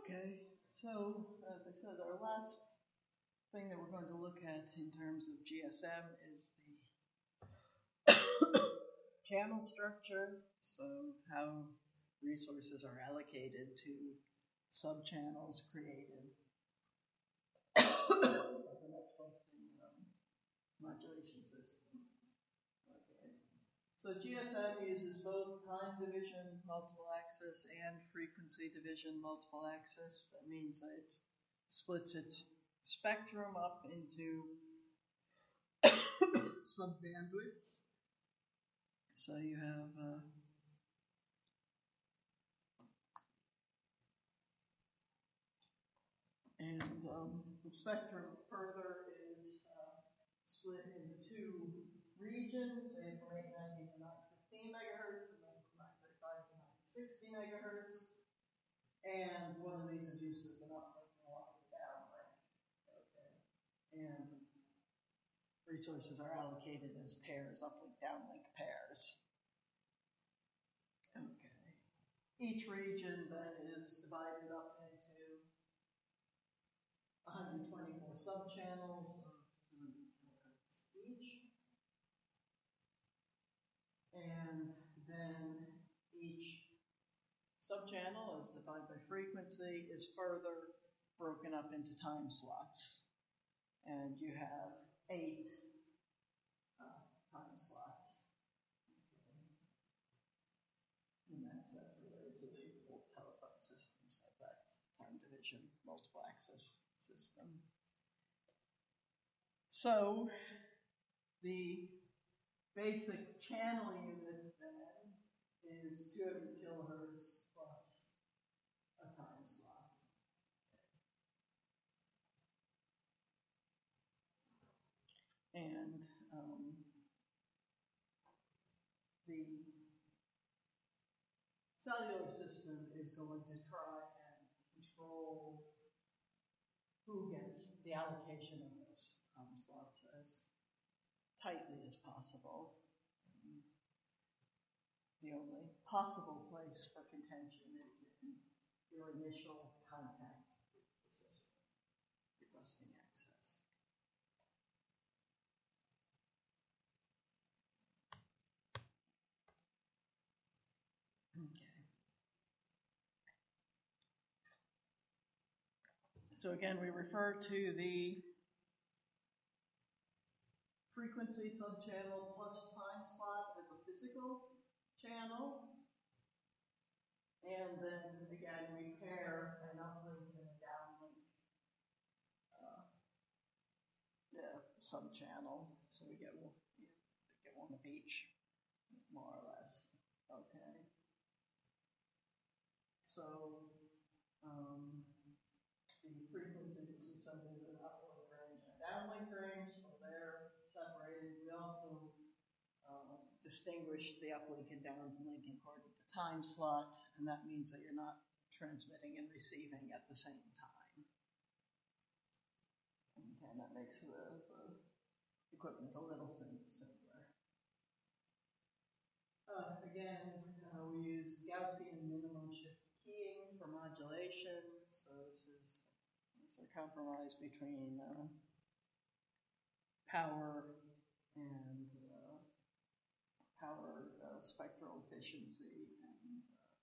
Okay, so as I said, our last thing that we're going to look at in terms of GSM is the channel structure, so how resources are allocated to subchannels created by the networking modulation system. Okay. So GSM uses both time division multiple access and frequency division multiple access. That means that it splits its spectrum up into sub-bandwidths. So you have the spectrum further is split into two regions, say from 890 to 915 megahertz, and then from 935 to 960 megahertz. And one of these is used as an uplink and one as a downlink. Okay. And resources are allocated as pairs, uplink, downlink pairs. Okay. Each region then is divided up into 124 subchannels of 200 megahertz each. And then each subchannel, as defined by frequency, is further broken up into time slots. And you have 8 time slots. Okay. And that's related to the old telephone systems, like that time division, multiple access system. So the basic channel unit then is 200 kilohertz plus a time slot. And the cellular system is going to try and control who gets the allocation of those time slots as tightly as possible. The only possible place for contention is in your initial contact with the system, requesting access. Okay. So again, we refer to the frequency subchannel plus time slot as a physical channel. And then again, we pair an uplink and a downlink subchannel. So we get one of each, more or less. Okay. So the frequencies we send into an uplink range and a downlink range, so they're separated. We also distinguish the uplink and downlink according to time slot, and that means that you're not transmitting and receiving at the same time. Okay, that makes the equipment a little simpler. Again, we use Gaussian minimum shift keying for modulation, so this is a compromise between power and power spectral efficiency and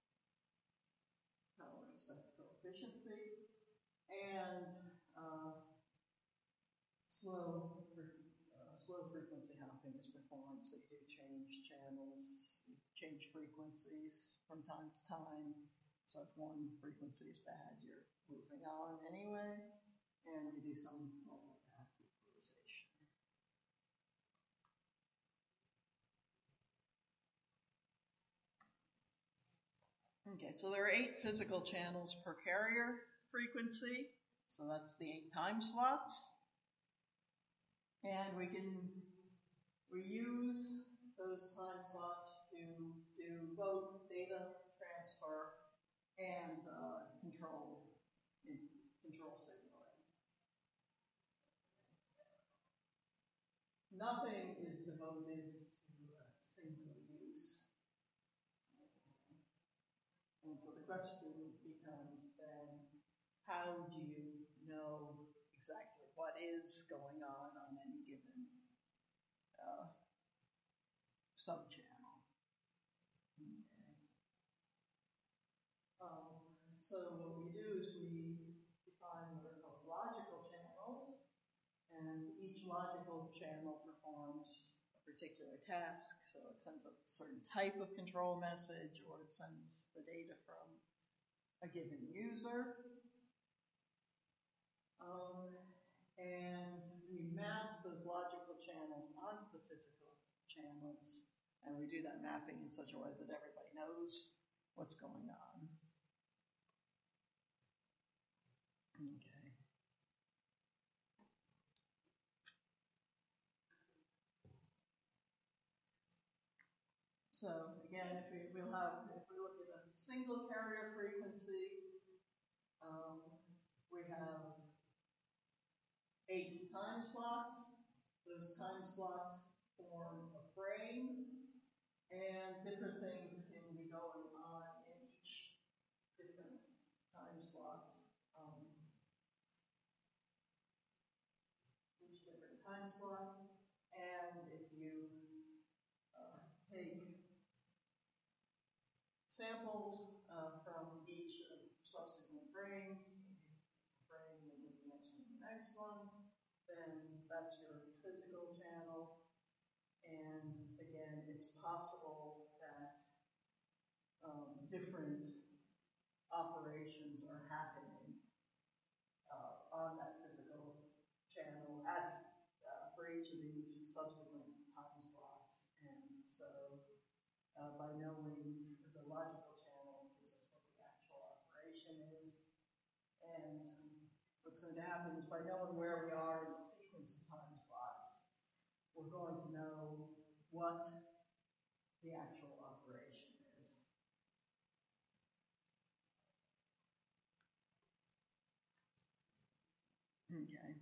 slow frequency hopping is performed, so you do change channels, you change frequencies from time to time. So if one frequency is bad, you're moving on anyway, and you do some mobile path equalization. Okay, so there are 8 physical channels per carrier frequency, so that's the 8 time slots. And we use those time slots to do both data transfer and control signaling. Nothing is devoted to single use. And so the question becomes then, how do you know exactly what is going on any given subchannel? Okay. So what we do is we define what are called logical channels, and each logical channel performs a particular task. So it sends a certain type of control message, or it sends the data from a given user. And we map those logical channels onto the physical channels, and we do that mapping in such a way that everybody knows what's going on. Okay. So again, if we look at a single carrier frequency, we have 8 time slots. Those time slots form a frame, and different things can be going on in each different time slots. And if you take samples from each of the subsequent frames, frame and the next one, then that's your physical channel. And again, it's possible that different operations are happening on that physical channel for each of these subsequent time slots. And so by knowing the logical channel gives us what the actual operation is. And what's going to happen is by knowing where we are in the sequence of time slots, we're going to know what the actual operation is. Okay.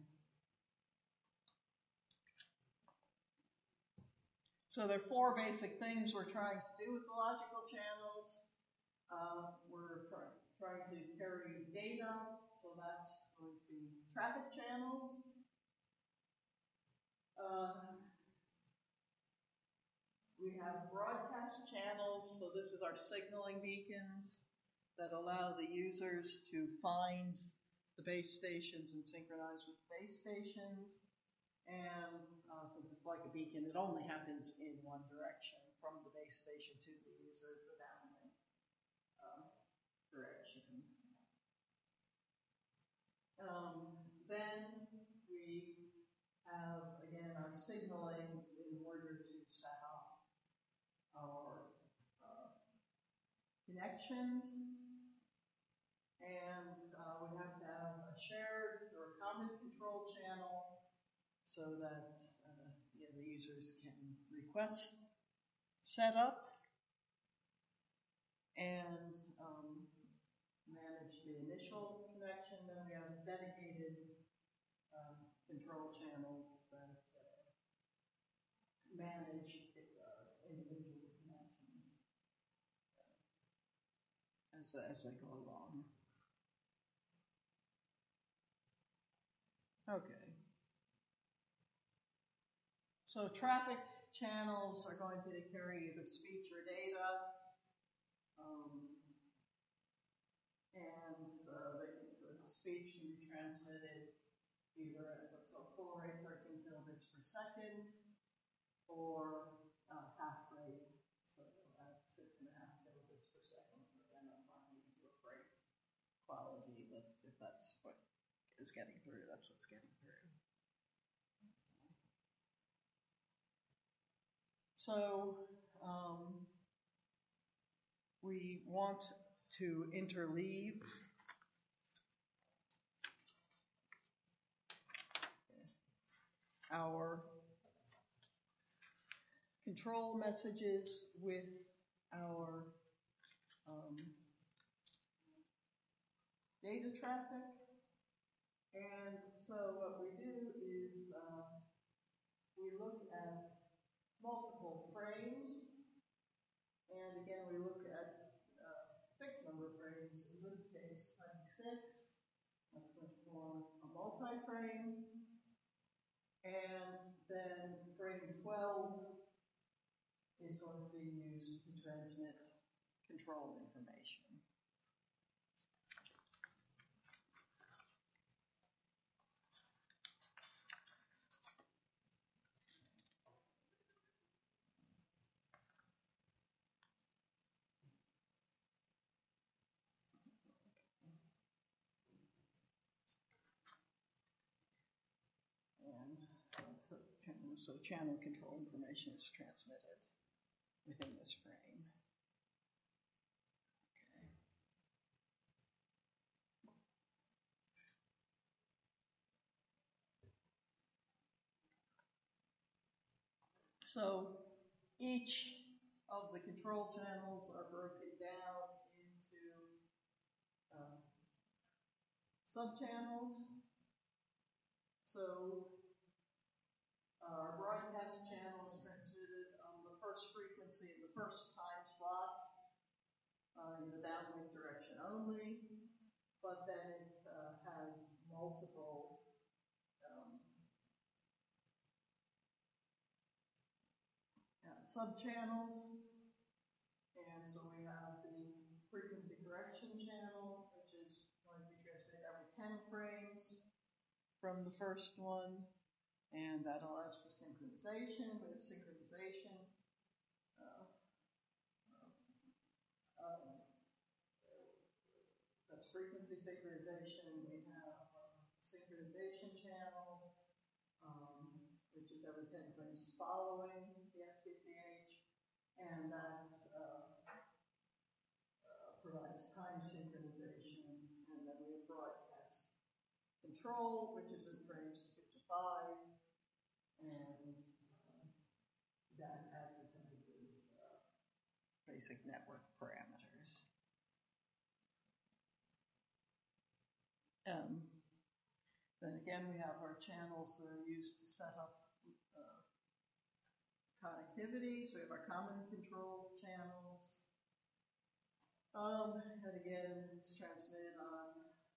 So there are 4 basic things we're trying to do with the logical channels. We're trying to carry data, so that's going to be traffic channels. We have broadcast channels, so this is our signaling beacons that allow the users to find the base stations and synchronize with base stations. And since it's like a beacon, it only happens in one direction, from the base station to the user, the downlink direction. Then we have, again, our signaling in order to set up our connections. And we have to have a shared or a common control channel so that the users can request setup and manage the initial connection. Then we have dedicated control channels that manage individual connections as they go along. Okay. So traffic channels are going to carry either speech or data. And the speech can be transmitted either at what's called full rate 13 kilobits per second or half rate, so at 6.5 kilobits per second. So again, that's not going to give you a great quality, but if that's what is getting through, that's what's getting through. So we want to interleave our control messages with our data traffic. And so what we do is we look at multiple frames. And again, we look at fixed number of frames, in this case 26, That's going to form a multi-frame. And then frame 12 is going to be used to transmit control information. And so channel control information is transmitted within this frame. Okay. So each of the control channels are broken down into subchannels. So our broadcast channel is transmitted on the first frequency in the first time slot in the downlink direction only, but then it has multiple subchannels. And so we have the frequency correction channel, which is going to be transmitted every 10 frames from the first one. And that allows for synchronization. We have synchronization. That's frequency synchronization. We have synchronization channel, which is every 10 frames following the SCCH. And that provides time synchronization. And then we have broadcast control, which is in frames 2 to 5. And that advertises basic network parameters. Then again, we have our channels that are used to set up connectivity. So we have our common control channels. And again, it's transmitted on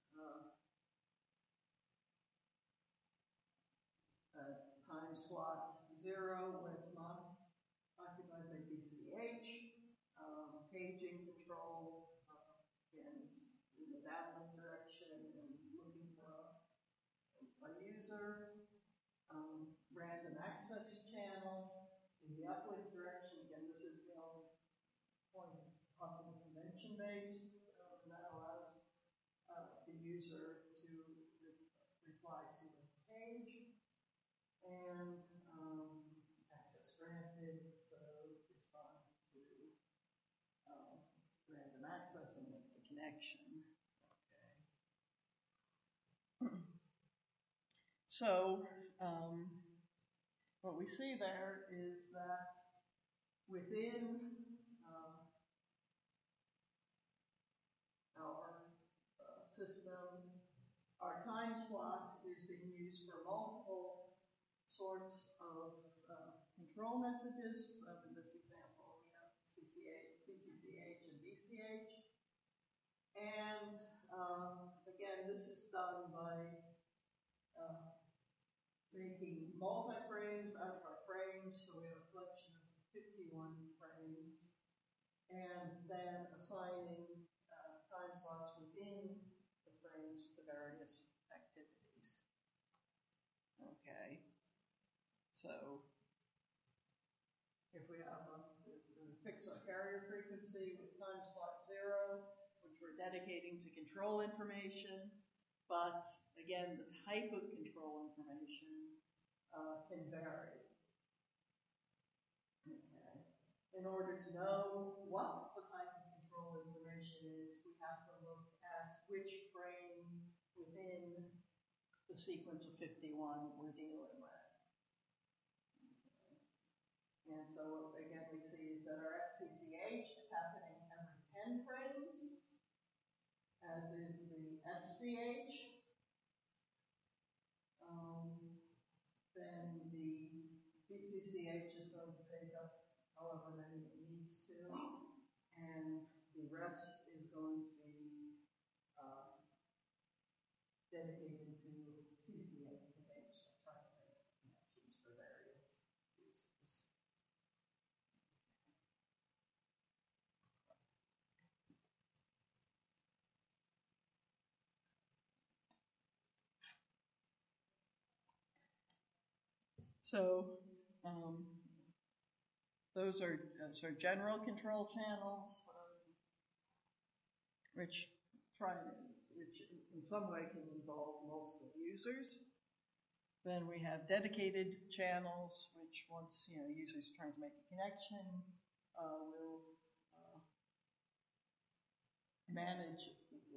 time slot 0 when it's not occupied by BCH. Paging control, again, is in the downlink direction and looking for a user. Random access channel in the uplink direction. Again, this is the only point possible convention-based, and that allows the user to reply to a page. And access granted, so respond to random access and make the connection. Okay. So what we see there is that within our system, our time slot is being used for multiple sorts of control messages. In this example, we have CCCH and BCH. And again, this is done by making multi-frames out of our frames. So we have a collection of 51 frames. And then assigning time slots within the frames to various activities. Okay. So if we have we fix our carrier frequency with time slot 0, which we're dedicating to control information, but again, the type of control information can vary. Okay. In order to know what the type of control information is, we have to look at which frame within the sequence of 51 we're dealing with. And so what, again, we see is that our SCCH is happening every 10 frames, as is the SCH. Then the BCCH is going to take up however many it needs to, and the rest is going to be So those are sort of general control channels, which in some way can involve multiple users. Then we have dedicated channels, which once users trying to make a connection will manage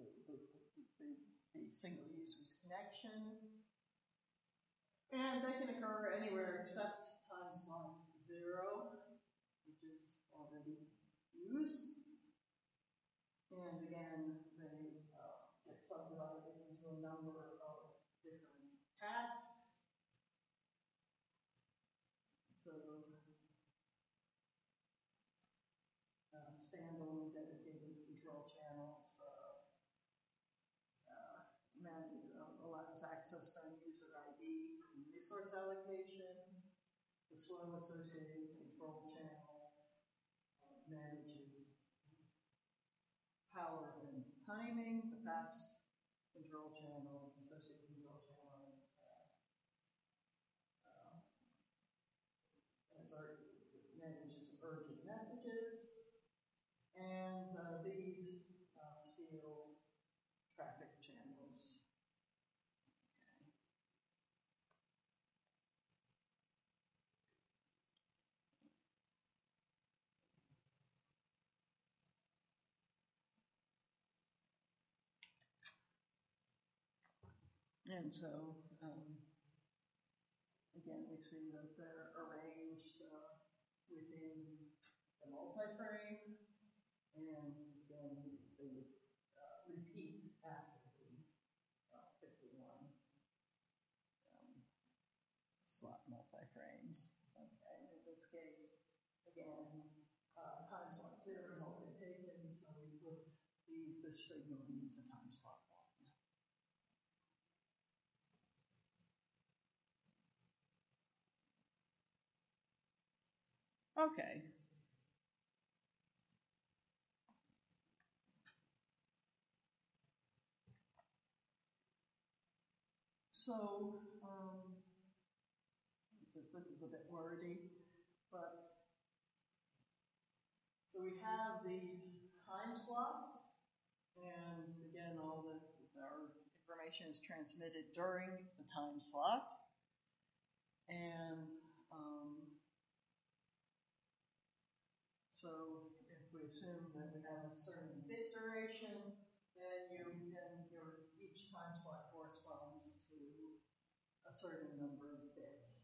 the single user's connection. And they can occur anywhere except time slot 0, which is already used. And again, they get subdivided into a number of different tasks. So, standalone dedicated control channels allows access to user ID and resource allocation. The slow associated control channel manages power and timing. The fast control channel, associated control channel, manages urgent messages. And these steal traffic channels. Okay. And so, again, we see that they're arranged within the multi-frame, and then they repeat after the 51 slot multi-frames. Okay, in this case, again, time slot 0 is already taken, so we put the signal into time slot 1. Okay. So, this is a bit wordy, but so we have these time slots, and again, our information is transmitted during the time slot, and so if we assume that we have a certain bit duration, then each time slot corresponds to a certain number of bits.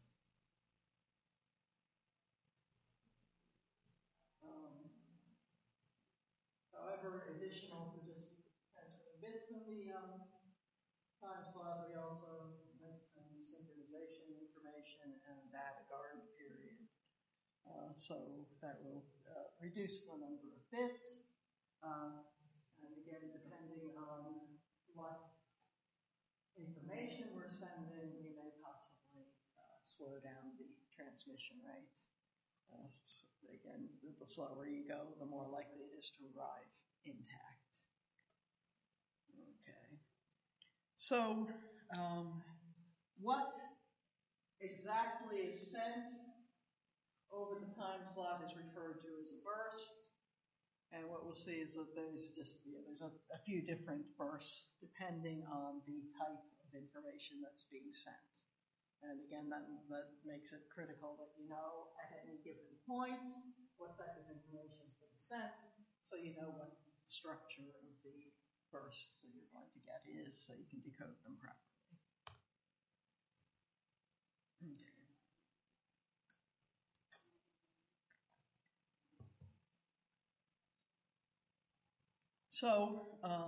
However, additional to just transferring bits in the time slot, we also make some synchronization information and a data guard period. So that will reduce the number of bits. And again, depending on what information we're sending, we may possibly slow down the transmission rate. So again, the slower you go, the more likely it is to arrive intact. Okay. So, what exactly is sent over the time slot is referred to as a burst. And what we'll see is that there's a few different bursts depending on the type of information that's being sent. And again, that makes it critical that you know at any given point what type of information is being sent, so you know what the structure of the bursts that you're going to get is, so you can decode them properly. Okay. So,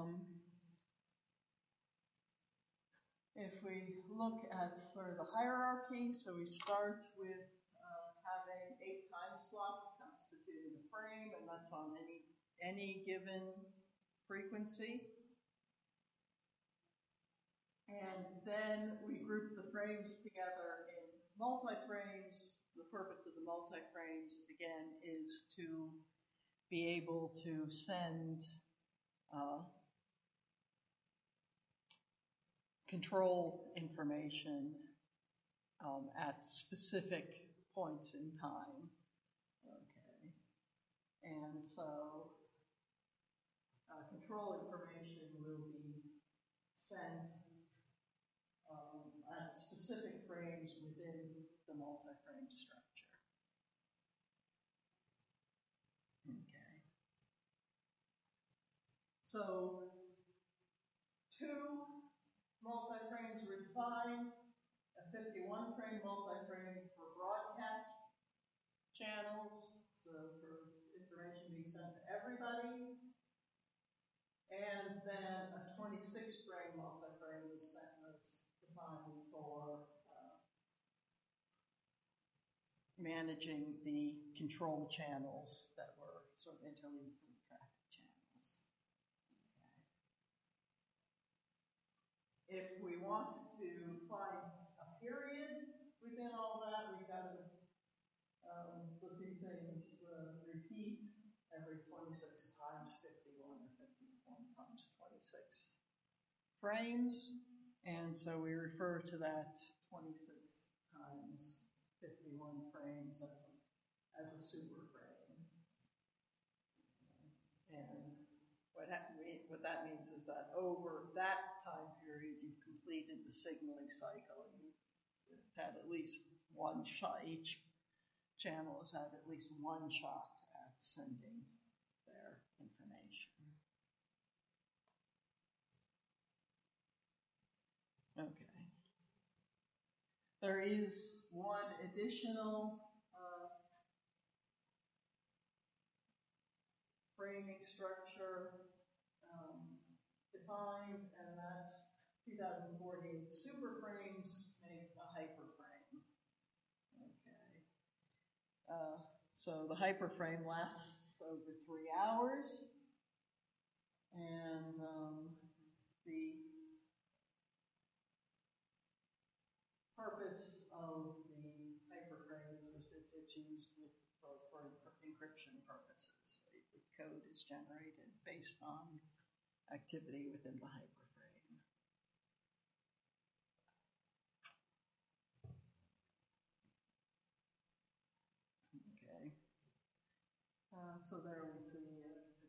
if we look at sort of the hierarchy, so we start with having 8 time slots constituting a frame, and that's on any given frequency. And then we group the frames together in multi-frames. The purpose of the multi-frames, again, is to be able to send control information at specific points in time. Okay, and so control information will be sent at specific frames within the multi-frame structure. Okay. So 2 multi-frames were defined, a 51-frame multi-frame for broadcast channels, so for information being sent to everybody, and then a 26-frame multi-frame was defined for managing the control channels that were sort of interlinked with traffic channels. Okay. If we wanted to find a period within all that, we've got to the 2 things repeat every 26 times 51 or 51 times 26 frames, and so we refer to that 26 times 51 frames as a super frame. And what that means is that over that time period, you've completed the signaling cycle. You've had at least one shot. Each channel has had at least one shot at sending their information. Okay. There is one additional framing structure defined, and that's 2048 superframes make a hyperframe. Okay. So the hyperframe lasts over 3 hours, and the purpose of the hyperframe is it's used for encryption purposes. The code is generated based on activity within the hyperframe. Okay. So there we see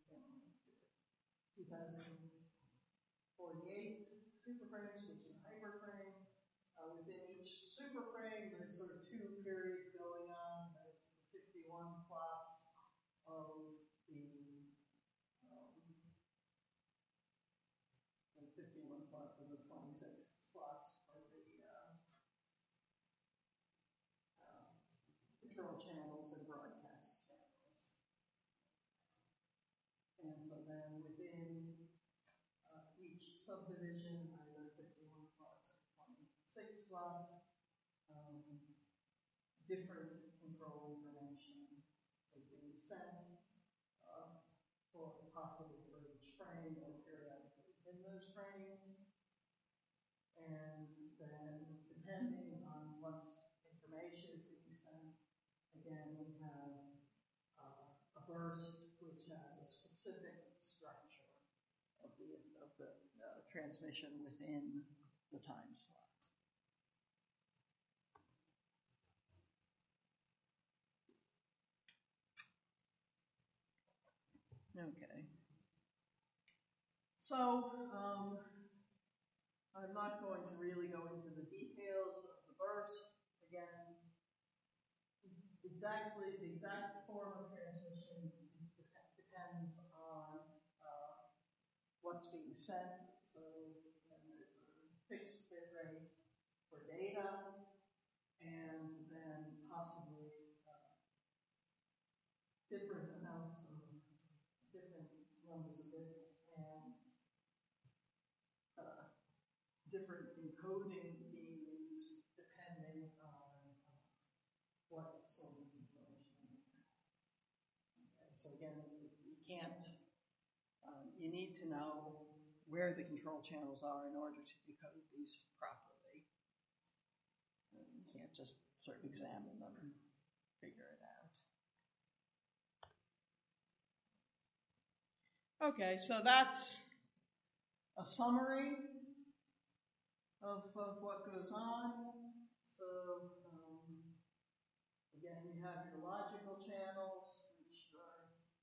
2048 superframes, which is a hyperframe. Within each superframe, there's sort of 2 periods going on. It's the 51 slots of the 51 slots of the 26 slots for the control channels and broadcast channels. And so then within each subdivision, either 51 slots or 26 slots, different control information is being sent for possibly for each frame or periodically in those frames. And then depending on what's information is being sent, again, we have a burst which has a specific structure of the transmission within the time slot. Okay. So I'm not going to really go into the details of the burst. Again, the exact form of transmission depends on what's being sent. So there's a fixed bit rate for data, and then possibly different amounts of different numbers of bits and different encoding being used depending on what sort of information you have. Okay, so again, you can't, you need to know where the control channels are in order to decode these properly. You can't just sort of examine them and figure it out. Okay, so that's a summary of what goes on. So, again, you have your logical channels, which are,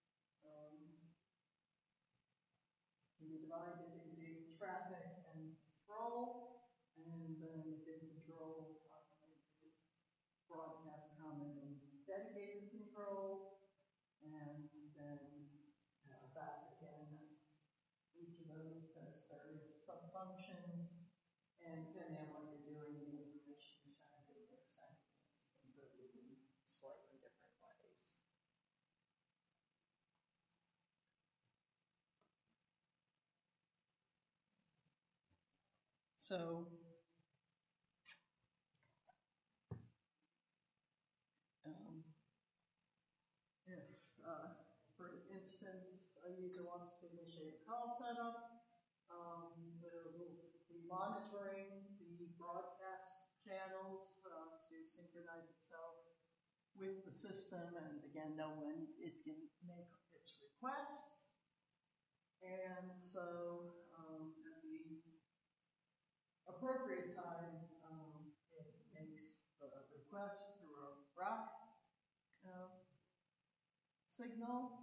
can be divided into traffic and control, and then within control, into broadcast, common, and dedicated control, and then back again. Each of those has various subfunctions, and depending on what you're doing, the information you're sending or sending is encoded in slightly different ways. So, if, for instance, a user wants to initiate a call setup, we'll be monitoring the broadcast channels to synchronize itself with the system, and again, know when it can make its requests. And so, at the appropriate time, it makes the request through a ROC signal,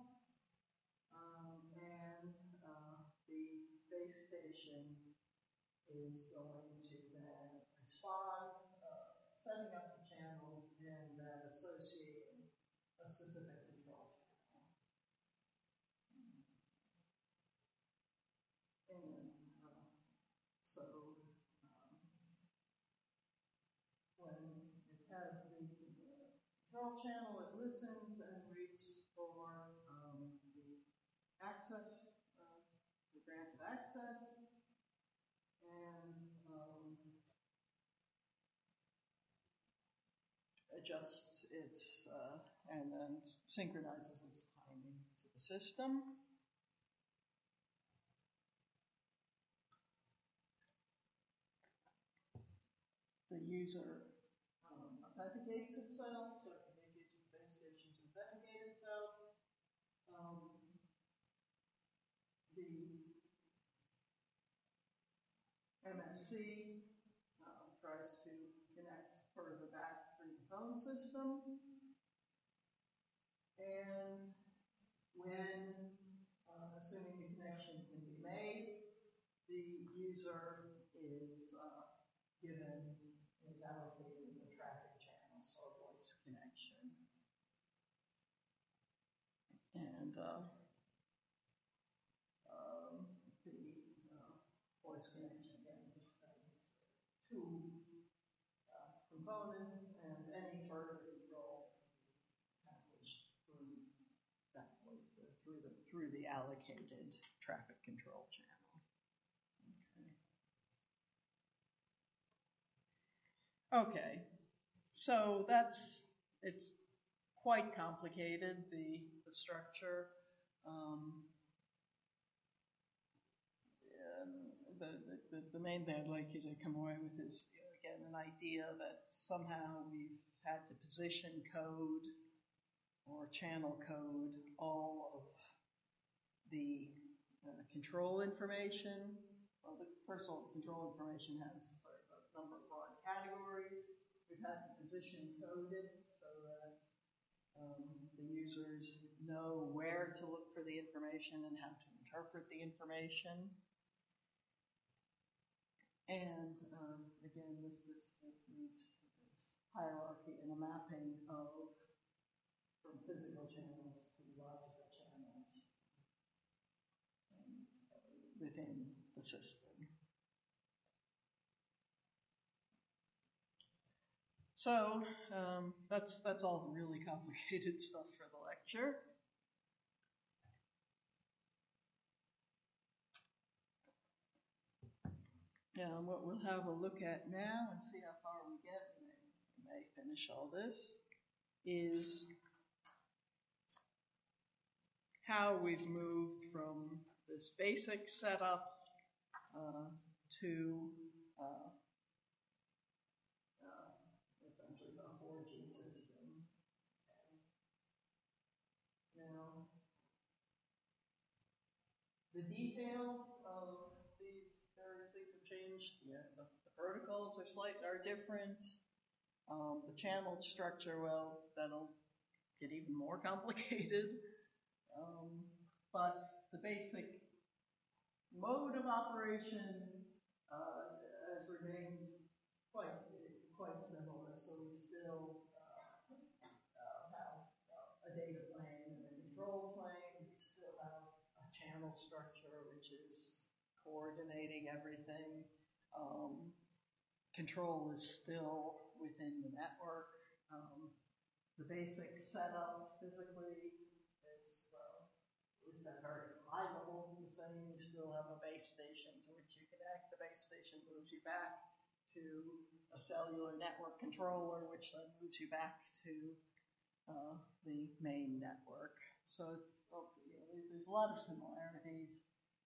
and the base station is going to then respond, setting up the channels and then associating a specific control channel. And so when it has the control channel, it listens and waits for the access, the granted access, and adjusts its, and then synchronizes its timing to the system. The user authenticates itself, so it communicates with the base station to authenticate itself. The MSC tries to connect further back through the phone system. And when, assuming the connection can be made, the user is allocated the traffic channels or voice connection. And the voice connection, again, has two components, and any further control accomplished through the allocated traffic control channel. Okay, so it's quite complicated, the structure. The main thing I'd like you to come away with is, again, an idea that somehow we've had to position code or channel code all of the control information. Well, first of all, control information has a number of broad categories. We've had to position code it so that the users know where to look for the information and how to interpret the information. And again, this leads to this hierarchy and a mapping of from physical channels to logical channels within the system. So that's all really complicated stuff for the lecture. What we'll have a look at now and see how far we get, we may finish all this, is how we've moved from this basic setup to essentially the 4G system. Now, the details of these various things have changed. Yeah, the protocols are different. The channel structure, well, that'll get even more complicated. But the basic mode of operation has remained quite similar. So we still have a data plane and a control plane. We still have a channel structure, which is coordinating everything. Control is still within the network. The basic setup physically is, at very high levels the same. You still have a base station to which you connect. The base station moves you back to a cellular network controller, which then moves you back to the main network. So it's, there's a lot of similarities.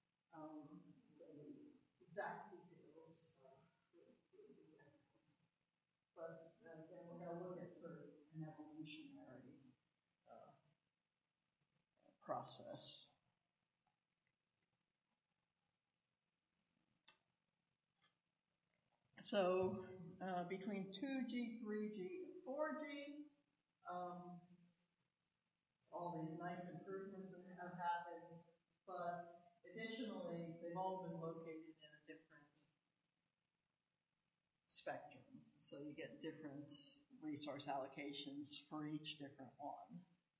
Exact details. But again, we're going to look at sort of an evolutionary process. So between 2G, 3G, and 4G, all these nice improvements have happened, but additionally, they've all been located in a different spectrum. So you get different resource allocations for each different one.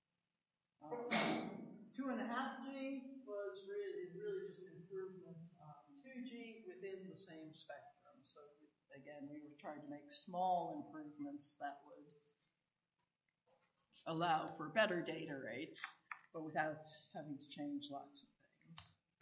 2.5G is really just improvements on 2G within the same spectrum. So again, we were trying to make small improvements that would allow for better data rates, but without having to change lots of things.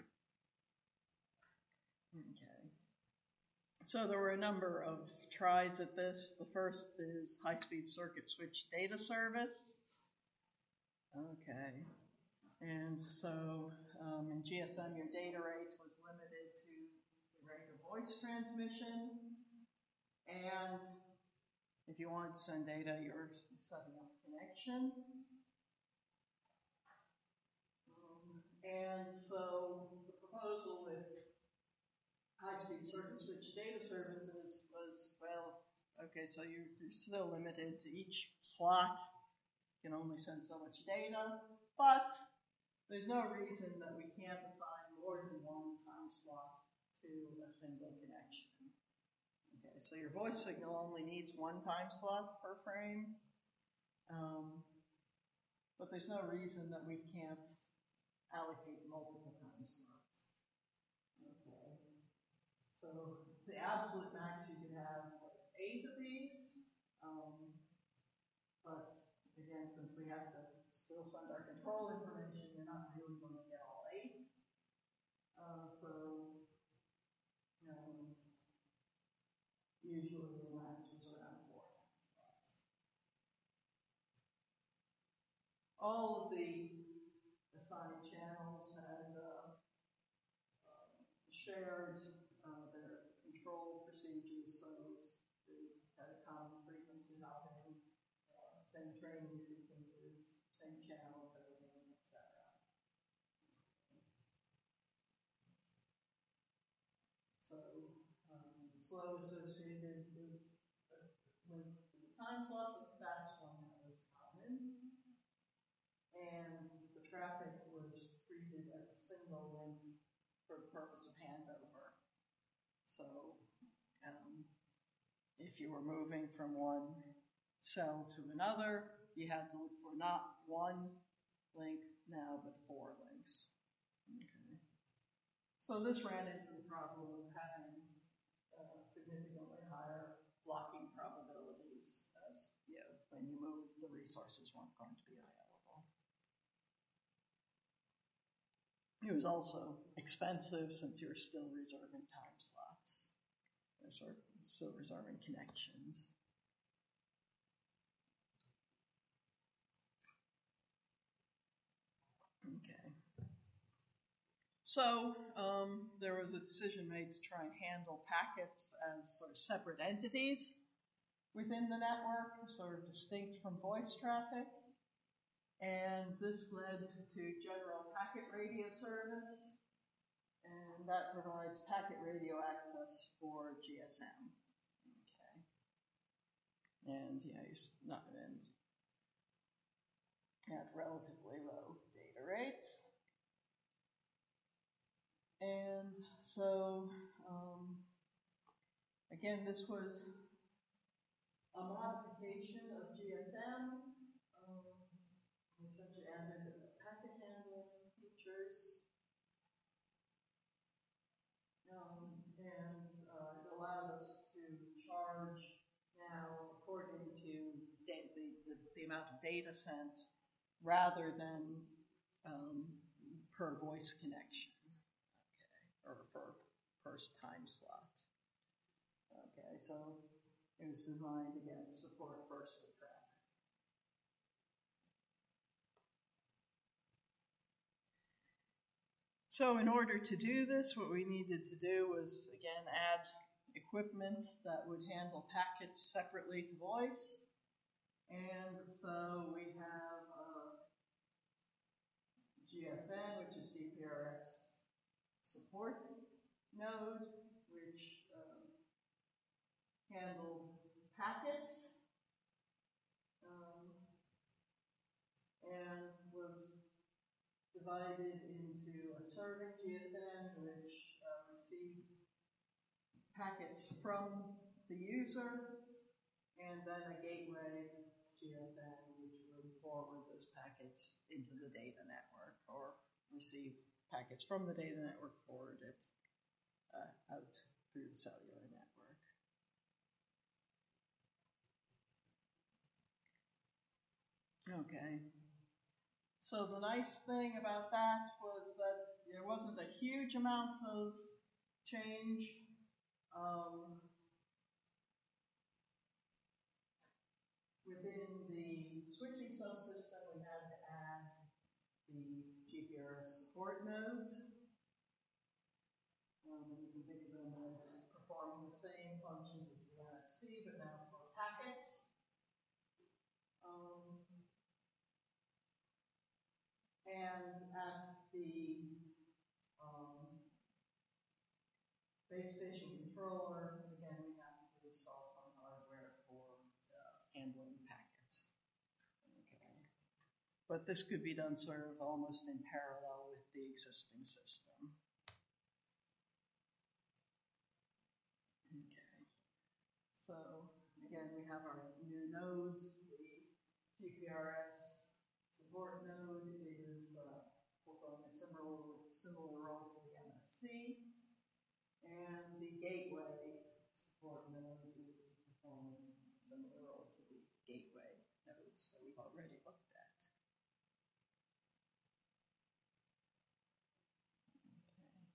Okay. So there were a number of tries at this. The first is high-speed circuit switch data service. Okay. And so in GSM, your data rate was limited to the rate of voice transmission. And if you want to send data, you're setting up a connection. And so the proposal with high-speed circuit switch data services was, well, okay, so you're still limited to each slot. You can only send so much data, but there's no reason that we can't assign more than one time slot to a single connection. Okay, so your voice signal only needs one time slot per frame, but there's no reason that we can't allocate multiple time slots. Okay, so the absolute max you could have was 8 of these, but again, since we have to still send our control information, you're not really going to get all 8. Usually the max was around 4 slots. All of the assigned channels had shared their control procedures, so they had a common frequency hopping, same training sequences, same channel coding, etc. So the slow associated is with the time slot, but the fast one was common. And the traffic was treated as a single link for the purpose of handover. So if you were moving from one cell to another, you had to look for not one link now, but 4 links. Okay. So this ran into the problem of having significantly higher blocking probabilities as when you move, the resources weren't going to be available. It was also expensive since you were still reserving time slots. You're still reserving connections. Okay. So there was a decision made to try and handle packets as sort of separate entities within the network, sort of distinct from voice traffic. And this led to general packet radio service, and that provides packet radio access for GSM. Okay. and not at relatively low data rates. And so, again, this was a modification of GSM. We essentially added packet handling features. And it allowed us to charge now according to the amount of data sent rather than per voice connection, okay, or per time slot. Okay, so it was designed, again, to support bursted traffic. So in order to do this, what we needed to do was, again, add equipment that would handle packets separately to voice. And so we have GSN, which is GPRS support node, which handled packets and was divided into a serving GSN, which received packets from the user, and then a gateway GSN, which would forward those packets into the data network or receive packets from the data network forwarded out through the cellular network. Okay. So the nice thing about that was that there wasn't a huge amount of change. Within the switching subsystem, we had to add the GPRS support nodes. You can think of them as performing the same functions as the NSC, but now for packets. And at the base station controller, again, we have to install some hardware for handling packets. Okay. But this could be done sort of almost in parallel with the existing system. Okay. So again, we have our new nodes. The GPRS support node is performing a similar role to the MSC, and the gateway support node is performing a similar role to the gateway nodes that we've already looked at. Okay.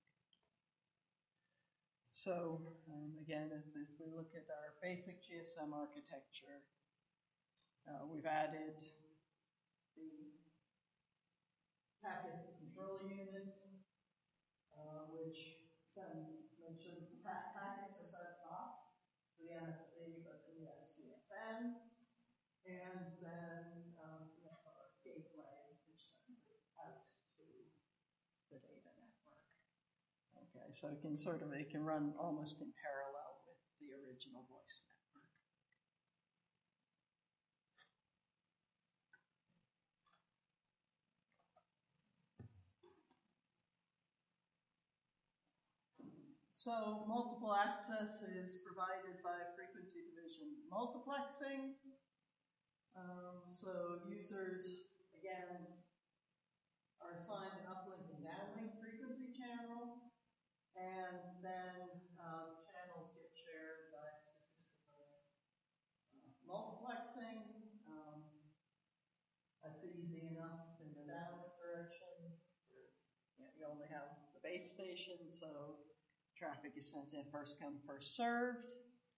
So again, if we look at our basic GSM architecture, we've added the packet control unit, which makes sure that the packets are sent not to the MSC, but to the SGSN. And then we have our gateway, which sends it out to the data network. Okay, so it can run almost in parallel with the original voice network. So multiple access is provided by frequency division multiplexing. So users, again, are assigned an uplink and downlink frequency channel, and then channels get shared by statistical multiplexing. That's easy enough in the downlink direction. You only have the base station, so traffic is sent in first come, first served.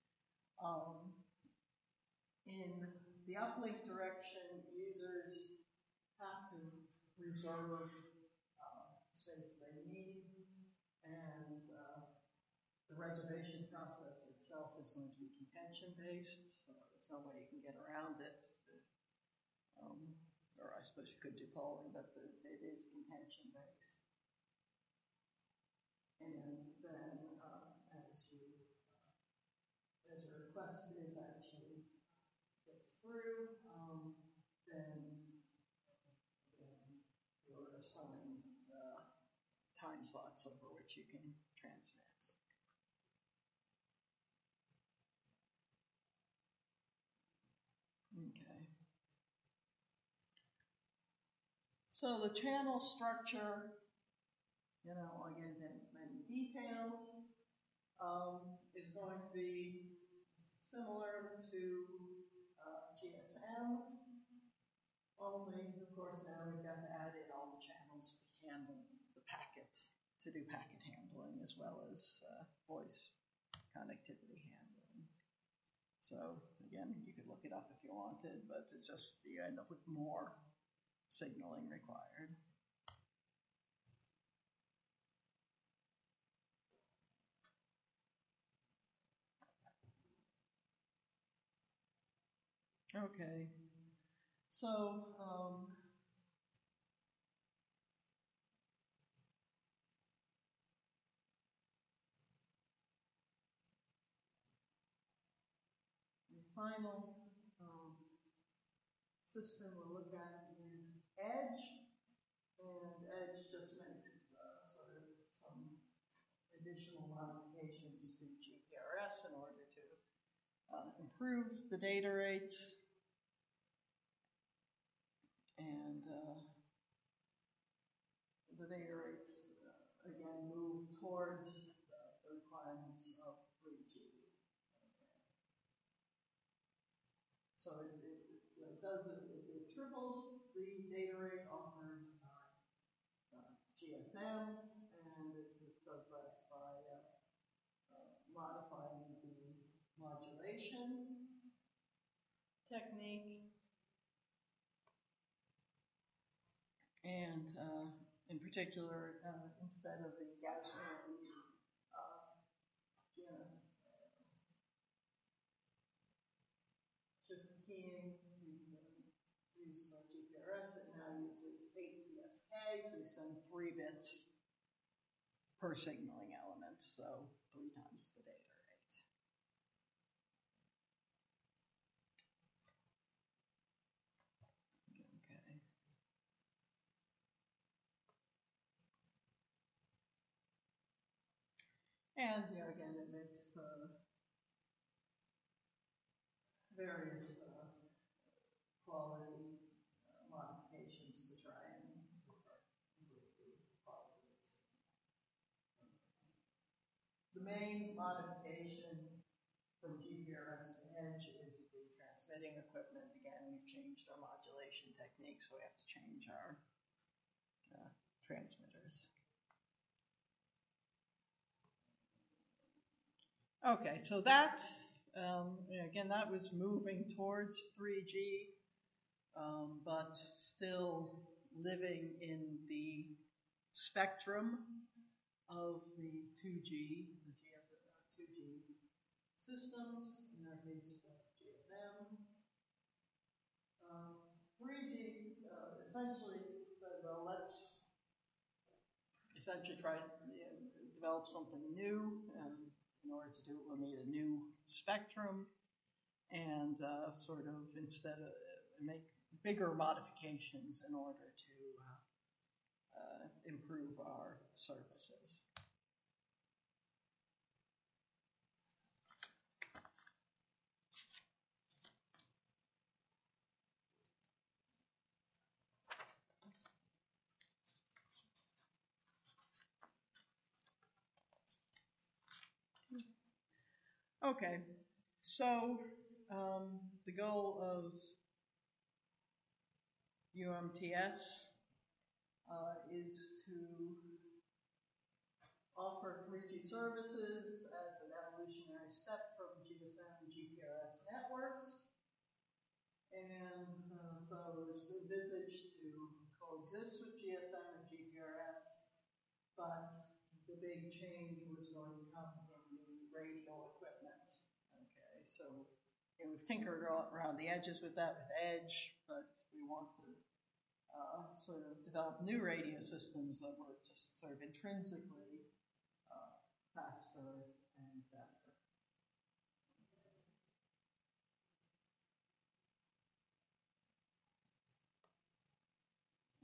In the uplink direction, users have to reserve space they need, and the reservation process itself is going to be contention-based, so there's no way you can get around it. Or I suppose you could do polling, but it is contention-based. And then as your request is actually through, then you're assigned time slots over which you can transmit. Okay. So the channel structure, you know, again, many details, is going to be similar to GSM, only, of course, now we've got to add in all the channels to handle the packet, to do packet handling as well as voice connectivity handling. So again, you could look it up if you wanted, but it's just you end up with more signaling required. Okay, so the final system we'll look at is Edge, and Edge just makes sort of some additional modifications to GPRS in order to improve the data rates. And the data rates, again, move towards the requirements of 3G. Okay. So it triples the data rate offered by GSM, and it does that by modifying the modulation technique. And in particular, instead of the Gaussian shift keying used by GPRS, it now uses 8 PSK, so you send 3 bits per signaling element, so 3 times the data rate. Okay. And again, it makes various quality modifications to try and improve the quality of the signal. The main modification from GPRS to Edge is the transmitting equipment. Again, we've changed our modulation technique, so we have to change our transmitters. Okay, so that, again, that was moving towards 3G, but still living in the spectrum of the 2G, the 2G systems, in our case, GSM. 3G essentially said, well, let's essentially try to develop something new. In order to do it, we'll need a new spectrum and sort of instead of make bigger modifications in order to improve our services. Okay, so the goal of UMTS is to offer 3G services as an evolutionary step from GSM and GPRS networks. And so it's envisaged to coexist with GSM and GPRS, but the big change was going to come from the radio equipment. Okay, so we've tinkered around the edges with that with Edge, but we want to sort of develop new radio systems that were just sort of intrinsically faster and better.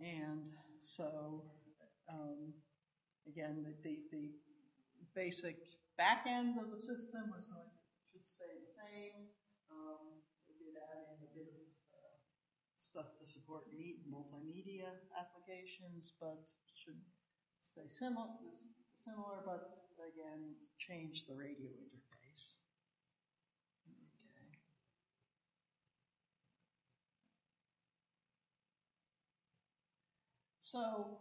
And so, again, the basic back end of the system should stay the same. We did add in a bit of stuff to support multimedia applications, but should stay similar, but again, change the radio interface. Okay. So,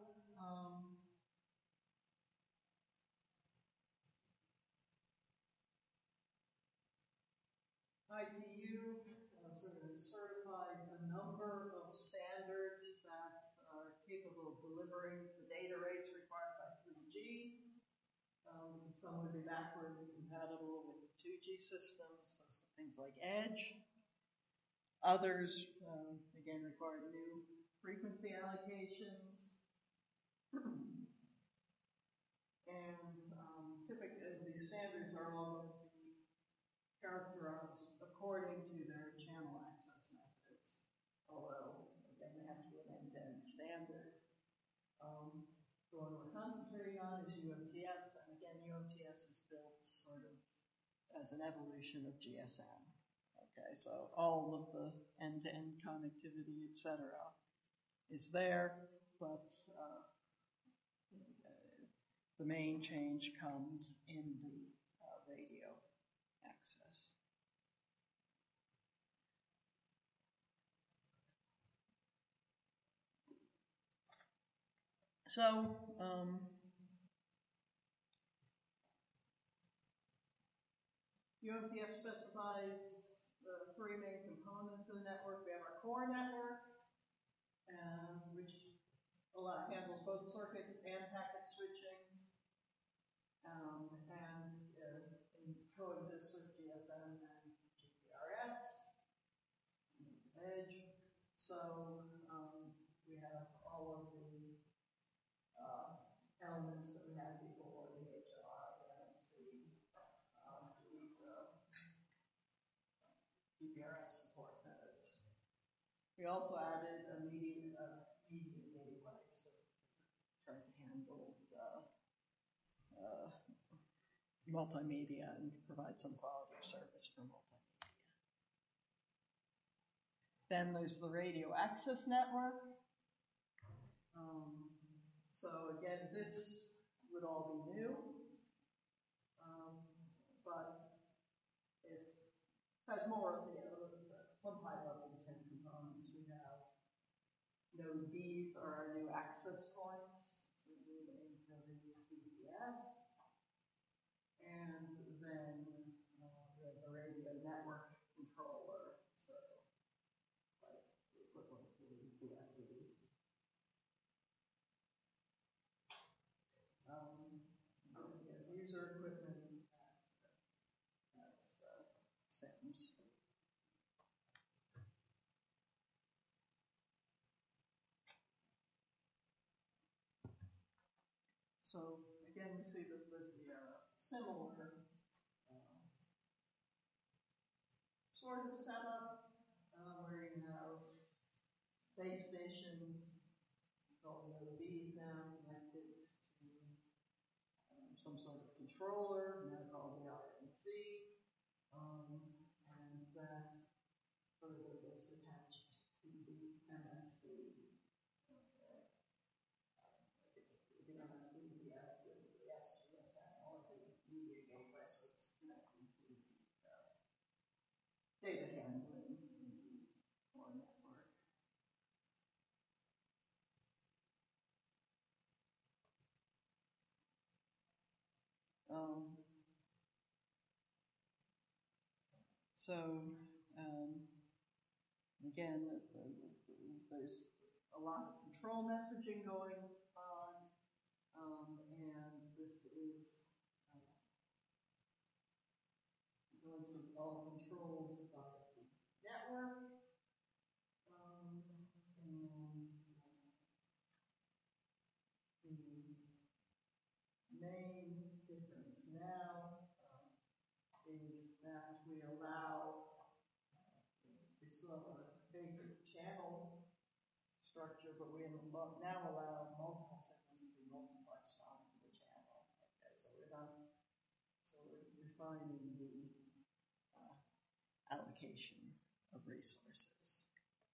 ITU sort of certified a number of standards that are capable of delivering the data rates required by 3G. Some would be backwardly compatible with 2G systems, so things like EDGE. Others, again, require new frequency allocations. And typically, these standards are all going to be characterized according to their channel access methods, although, again, they have to be an end-to-end standard. The one we're concentrating on is UMTS, and again, UMTS is built sort of as an evolution of GSM. Okay, so all of the end-to-end connectivity, etc., is there, but the main change comes in the radio access. So, UMTS specifies the three main components of the network. We have our core network, which handles both circuit and packet switching, and coexists with GSM and GPRS, EDGE. So we have all of the elements that we had before, the HLI, NSC, GPRS support methods. We also added a medium gateway, so tried to handle multimedia and provide some quality of service for multimedia. Then there's the radio access network. So again, this would all be new, but it has more of some high-level same components. We have node Bs are our new access points to the BPS, and then the radio network controller, so like the equivalent to the BSE. User equipment, that's SIMS. So again, you see the similar sort of setup where you have base stations called node Bs now connected to some sort of controller, now called the INC, and that further is attached to the MSC. Okay. It's the MSC, the SGSM, or the media gateway, so it's connected to the data handling in the core network. Again, there's a lot of control messaging going on, and this is going to be all controlled by the network, and the main difference now is that we allow we still have our basic channel structure, but we now allow multiple signals to be multiplexed onto the channel. Okay, so we're refining the allocation of resources.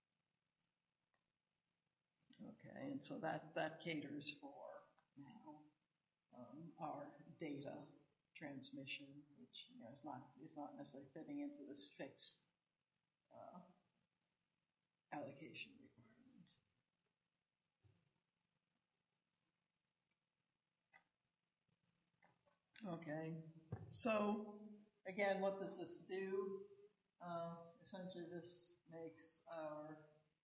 Okay, and so that caters for now our data transmission, which is not necessarily fitting into this fixed allocation requirement. Okay, so again, what does this do? Essentially, this makes our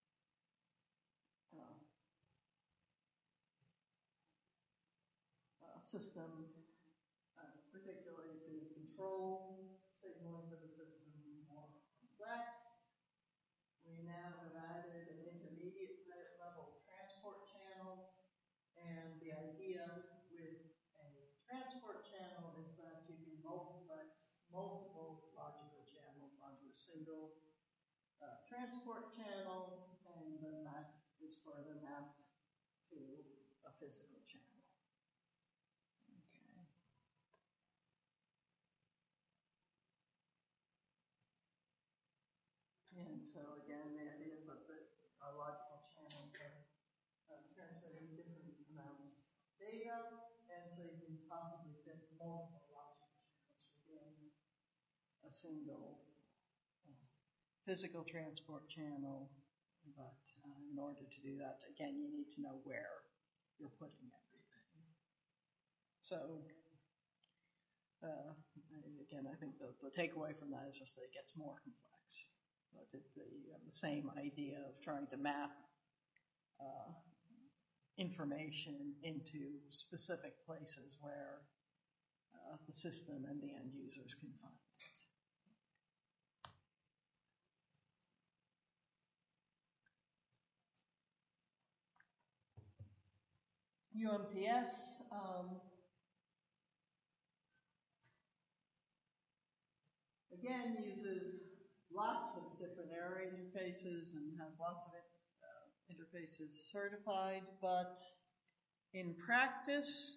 system, particularly the control signaling for the system, more complex. We now have added an intermediate level of transport channels, and the idea with a transport channel is that you can multiplex multiple logical channels onto a single transport channel, and then that is further mapped to a physical channel. And so again, the idea is that our logical channels are transmitting different amounts of data, and so you can possibly fit multiple logical channels within a single physical transport channel. But in order to do that, again, you need to know where you're putting everything. So again, I think the takeaway from that is just that it gets more complex. But the same idea of trying to map information into specific places where the system and the end users can find it. UMTS again uses lots of different area interfaces and has lots of interfaces certified, but in practice,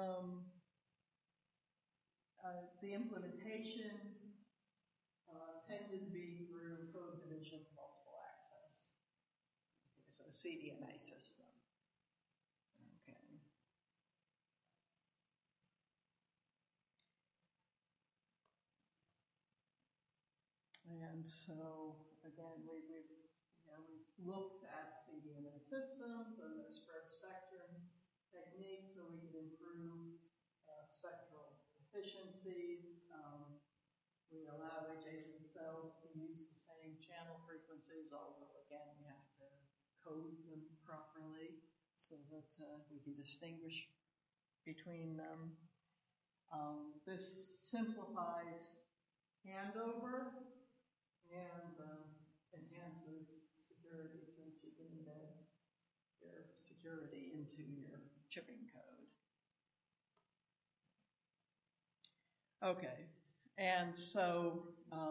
the implementation tended to be through code division multiple access. Okay, so a CDMA system. Okay. And so, again, we've looked at CDMA systems and their spread spectrum techniques so we can improve spectral efficiencies. We allow adjacent cells to use the same channel frequencies, although, again, we have to code them properly so that we can distinguish between them. This simplifies handover and enhances security since you can embed your security into your chipping code. Okay, and so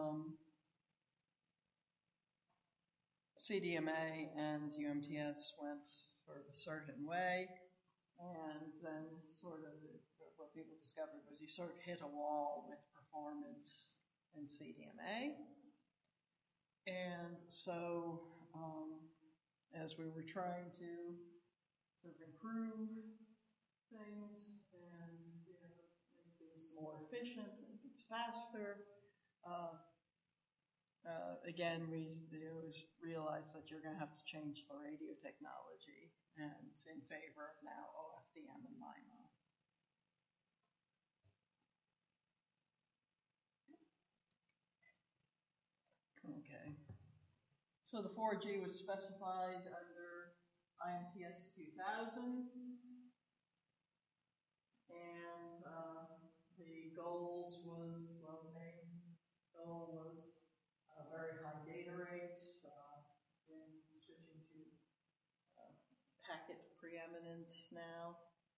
CDMA and UMTS went sort of a certain way, and then sort of what people discovered was you sort of hit a wall with performance in CDMA. And so as we were trying to sort of improve things and make things more efficient, make things faster, again, we realized that you're going to have to change the radio technology, and it's in favor of now OFDM and MIMO. Okay. So the 4G was specified under IMTS 2000, and the goals was, well, the main goal was very high data rates, and switching to packet preeminence now,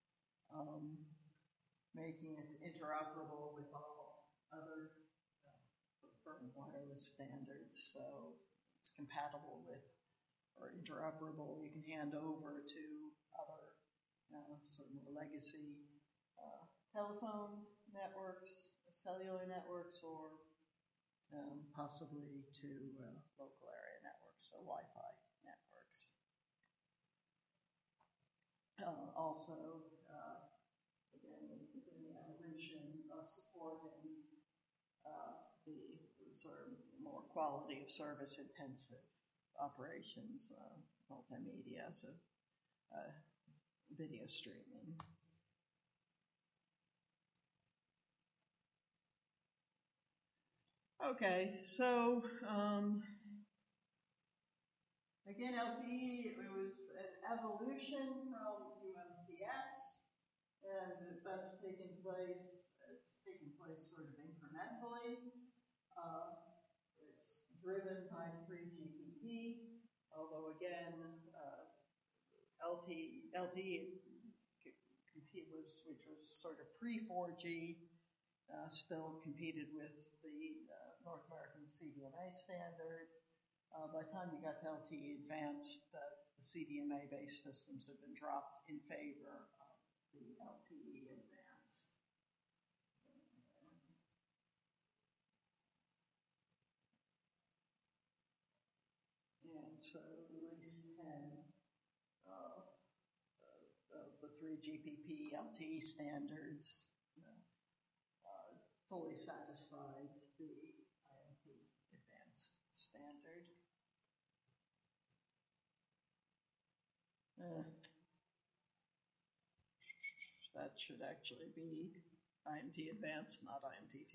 making it interoperable with all other preferred wireless standards, so it's compatible with or interoperable, you can hand over to other sort of more legacy telephone networks, cellular networks, or possibly to local area networks, so Wi-Fi networks. Also, again, within the evolution of supporting the sort of more quality of service intensive operations, multimedia, so video streaming. Okay, so again, LTE, it was an evolution from UMTS, and that's taken place, it's taken place sort of incrementally. It's driven by 3GPP, although again, LTE which was sort of pre-4G, still competed with the North American CDMA standard. By the time you got to LTE Advanced, the CDMA-based systems have been dropped in favor of the LTE Advanced. And so release 10 of the 3GPP LTE standards fully satisfied the IoT Advanced standard. That should actually be IMT Advanced, not IMT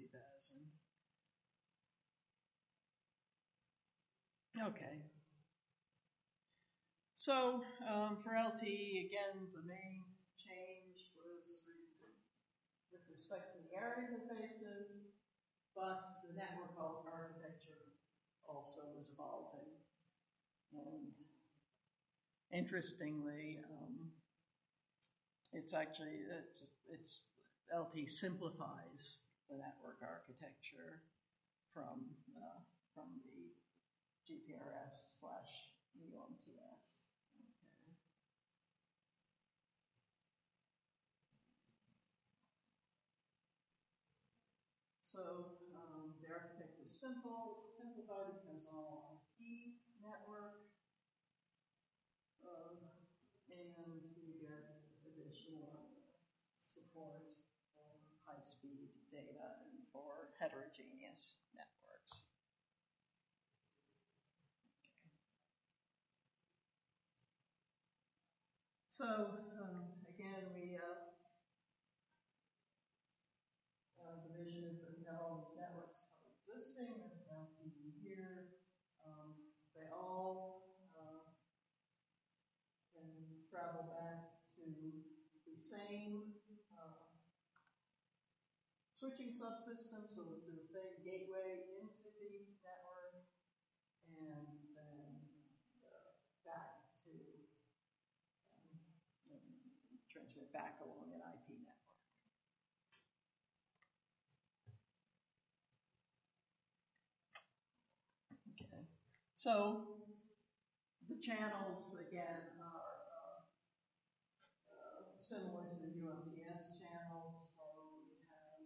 2000. Okay. So for LTE, again, the main change was with respect to the area interfaces, but the network architecture also was evolving. And interestingly, it's LTE simplifies the network architecture from the GPRS/UMTS. So the architecture is simplified, it becomes all IP network, and you get additional support for high-speed data and for heterogeneous networks. Okay. So again, the vision is that we have all these networks coexisting, and LTE here. They all can travel back to the same switching subsystem, so it's the same gateway into the network, and then back to transmit back along an IP network. Okay, so the channels again are similar to the UMTS channels. So we have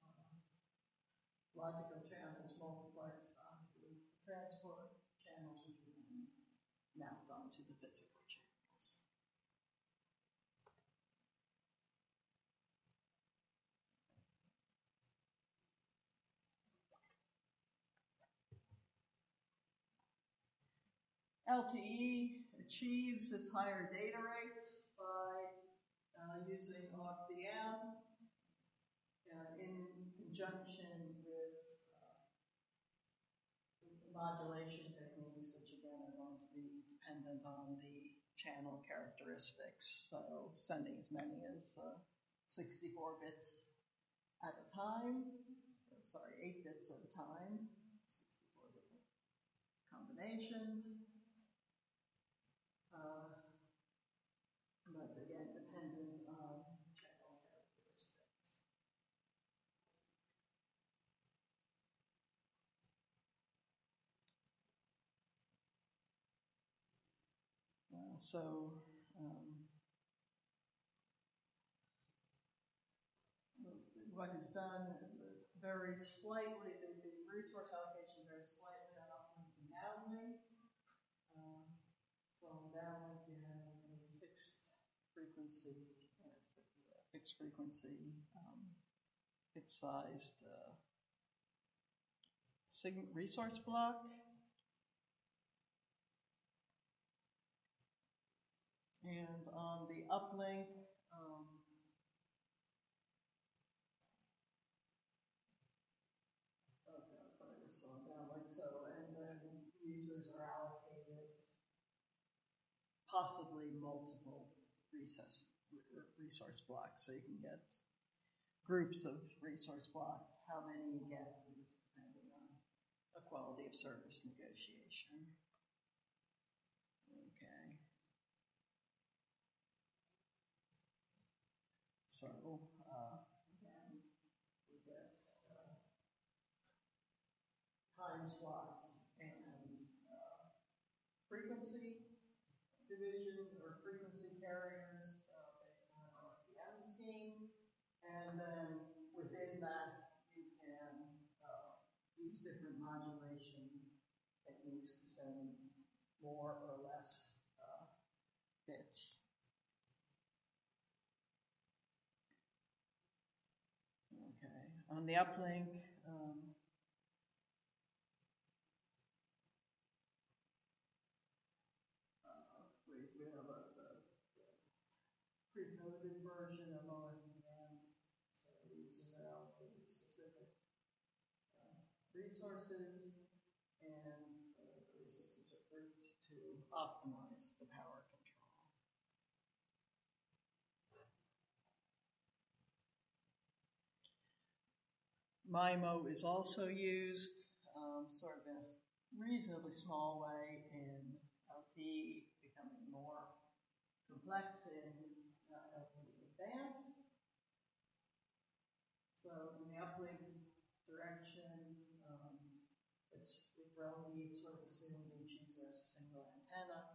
logical channels multiplexed onto transport channels, which are then mapped onto the physical channels. LTE achieves its higher data rates by using OFDM in conjunction with modulation techniques, which again are going to be dependent on the channel characteristics. So sending as many as 64 bits at a time, 8 bits at a time, 64 different combinations. But again, dependent on channel characteristics. What is done very slightly, the resource allocation very slightly on uplink and downlink. So on downlink you have a fixed frequency, fixed sized resource block. And on the uplink, and then users are allocated possibly multiple resource blocks, so you can get groups of resource blocks. How many you get is depending on a quality of service negotiation. Okay. So, again, we get time slots and frequency division or frequency carriers based on an RPM scheme. And then within that, you can use different modulation techniques to send more or less bits. Okay. On the uplink, we have a pre-coded version of OFDM, so users are allocated specific resources, and the resources are grouped to optimize the power control. MIMO is also used sort of in a reasonably small way in LTE, becoming more complex in LTE advanced. So in the uplink direction, for LTE, it's sort of assumed each user has a single antenna.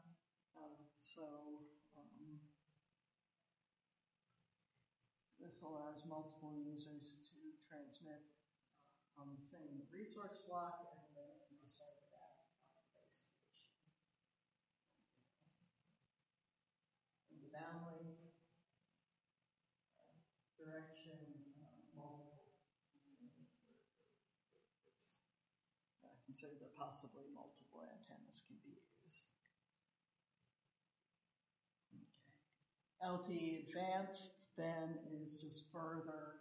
This allows multiple users to transmit on the same resource block, and then it can be started out on the base station. In the downlink direction, it's considered that possibly multiple antennas can be used. Okay. LTE advanced then is just further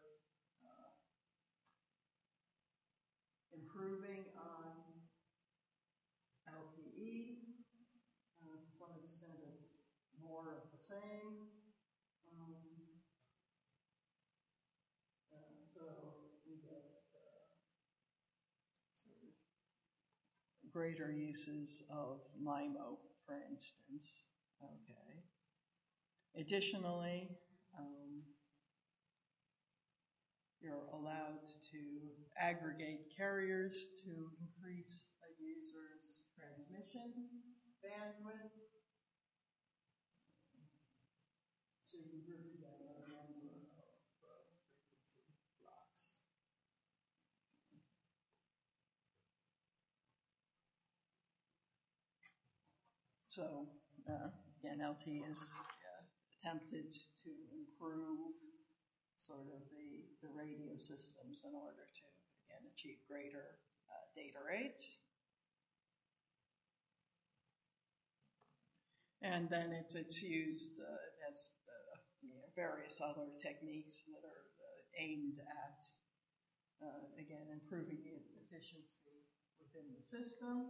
improving on LTE. To some extent, it's more of the same. So we get sort of greater uses of MIMO, for instance. Okay. Additionally, you're allowed to aggregate carriers to increase a user's transmission bandwidth. So you can group together a number of frequency blocks. So again, LTE is attempted to improve sort of the radio systems in order to, again, achieve greater data rates. And then it's used as various other techniques that are aimed at, again, improving the efficiency within the system.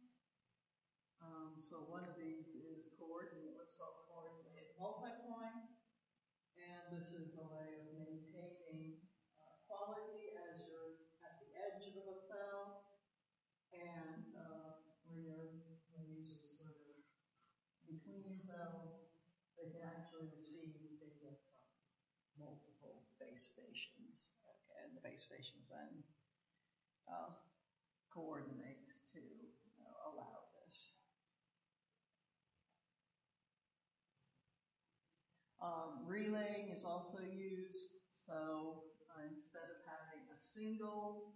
So one of these is what's called coordinated multipoint. And this is a way of maintaining quality as you're at the edge of a cell, and when users sort of between cells, they can actually receive data from multiple base stations. Okay, and the base stations then coordinate to allow this. Relaying is also used, so instead of having a single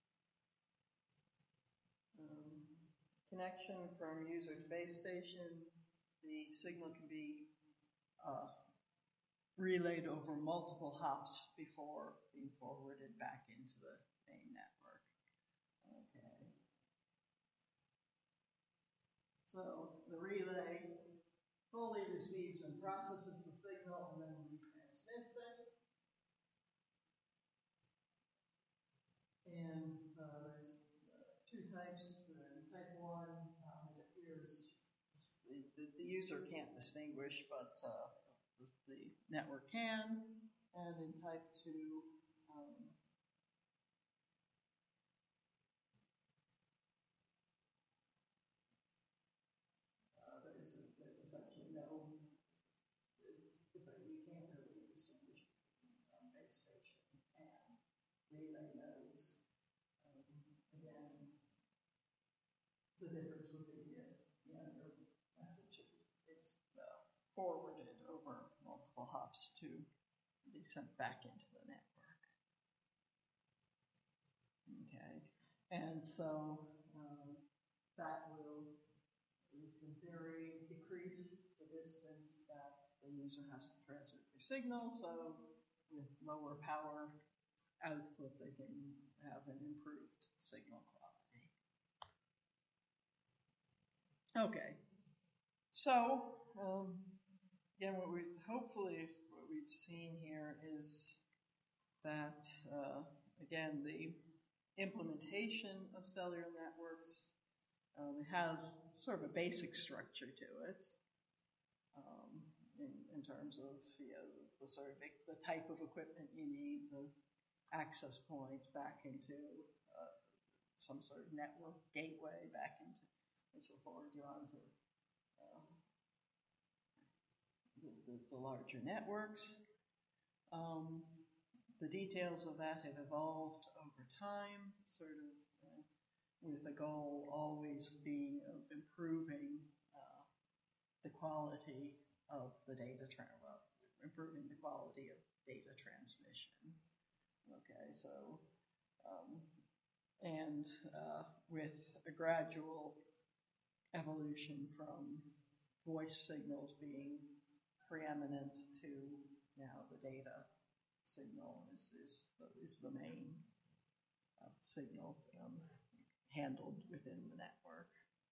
connection from user to base station, the signal can be relayed over multiple hops before being forwarded back into the main network. Okay. So the relay fully receives and processes the signal and then retransmits it. And there's two types. Type 1, it appears the user can't distinguish, but the network can. And in type 2, there's essentially no, you can't really distinguish between base station and relay nodes. Again, the difference would be your message is forwarded over multiple hops to be sent back into the network. Okay, and so that will, at least in theory, decrease the distance that the user has to transmit their signal, so with lower power output, they can have an improved signal quality. Okay, so again, what we've seen here is that again, the implementation of cellular networks has sort of a basic structure to it in terms of the sort of the type of equipment you need, the access point back into some sort of network gateway back into, which will forward you on to the larger networks. The details of that have evolved over time, sort of with the goal always being of improving the quality of the data improving the quality of data transmission. Okay, so and with a gradual evolution from voice signals being preeminent to now the data signal is the main signal handled within the network.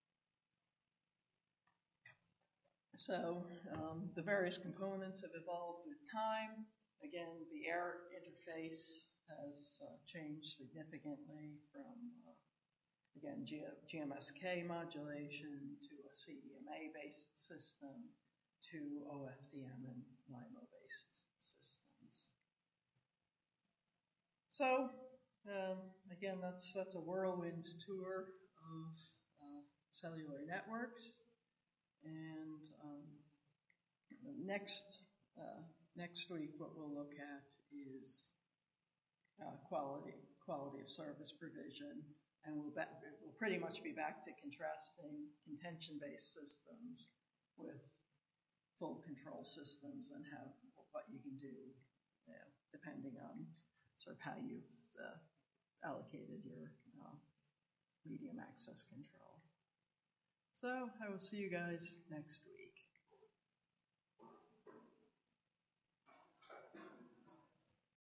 So the various components have evolved with time. Again, the air interface has changed significantly from, again, GMSK modulation to a CDMA-based system to OFDM and LIMO-based systems. So, again, that's a whirlwind tour of cellular networks. And next week, what we'll look at is quality of service provision, and we'll pretty much be back to contrasting contention-based systems with full control systems and what you can do, depending on sort of how you've allocated your medium access control. So I will see you guys next week.